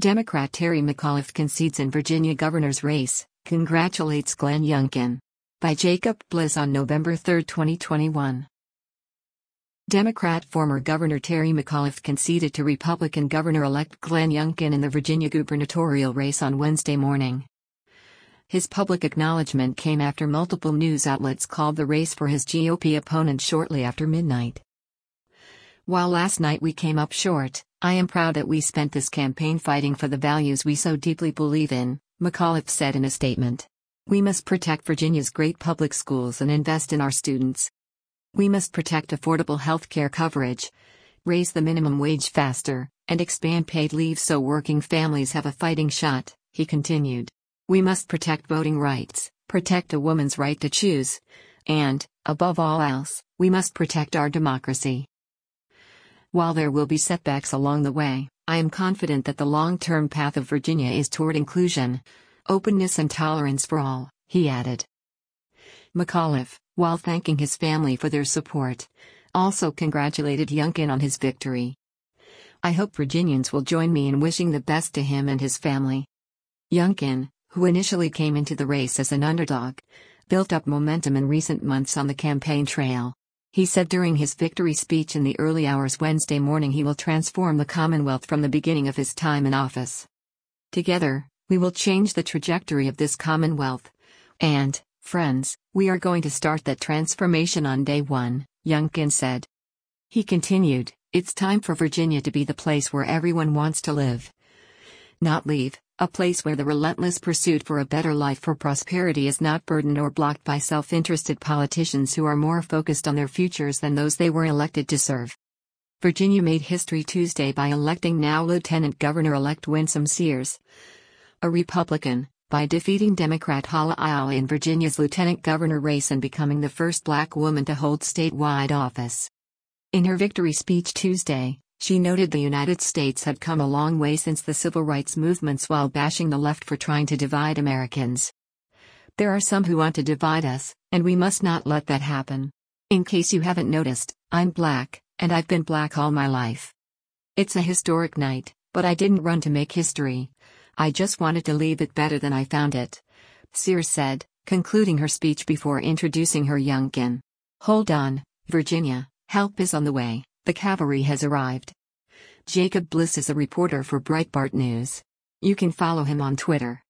Democrat Terry McAuliffe concedes in Virginia governor's race, congratulates Glenn Youngkin. By Jacob Bliss on November 3, 2021. Democrat former Governor Terry McAuliffe conceded to Republican Governor-elect Glenn Youngkin in the Virginia gubernatorial race on Wednesday morning. His public acknowledgement came after multiple news outlets called the race for his GOP opponent shortly after midnight. While last night we came up short, I am proud that we spent this campaign fighting for the values we so deeply believe in, McAuliffe said in a statement. We must protect Virginia's great public schools and invest in our students. We must protect affordable health care coverage, raise the minimum wage faster, and expand paid leave so working families have a fighting shot, he continued. We must protect voting rights, protect a woman's right to choose, and, above all else, we must protect our democracy. While there will be setbacks along the way, I am confident that the long-term path of Virginia is toward inclusion, openness and tolerance for all, he added. McAuliffe, while thanking his family for their support, also congratulated Youngkin on his victory. I hope Virginians will join me in wishing the best to him and his family. Youngkin, who initially came into the race as an underdog, built up momentum in recent months on the campaign trail. He said during his victory speech in the early hours Wednesday morning he will transform the Commonwealth from the beginning of his time in office. Together, we will change the trajectory of this Commonwealth. And, friends, we are going to start that transformation on day one, Youngkin said. He continued, it's time for Virginia to be the place where everyone wants to live. Not leave, a place where the relentless pursuit for a better life for prosperity is not burdened or blocked by self-interested politicians who are more focused on their futures than those they were elected to serve. Virginia made history Tuesday by electing now Lieutenant Governor-elect Winsome Sears, a Republican, by defeating Democrat Hala Ayala in Virginia's lieutenant governor race and becoming the first black woman to hold statewide office. In her victory speech Tuesday, she noted the United States had come a long way since the civil rights movements while bashing the left for trying to divide Americans. There are some who want to divide us, and we must not let that happen. In case you haven't noticed, I'm black, and I've been black all my life. It's a historic night, but I didn't run to make history. I just wanted to leave it better than I found it, Sears said, concluding her speech before introducing her Youngkin. Hold on, Virginia, help is on the way. The cavalry has arrived. Jacob Bliss is a reporter for Breitbart News. You can follow him on Twitter.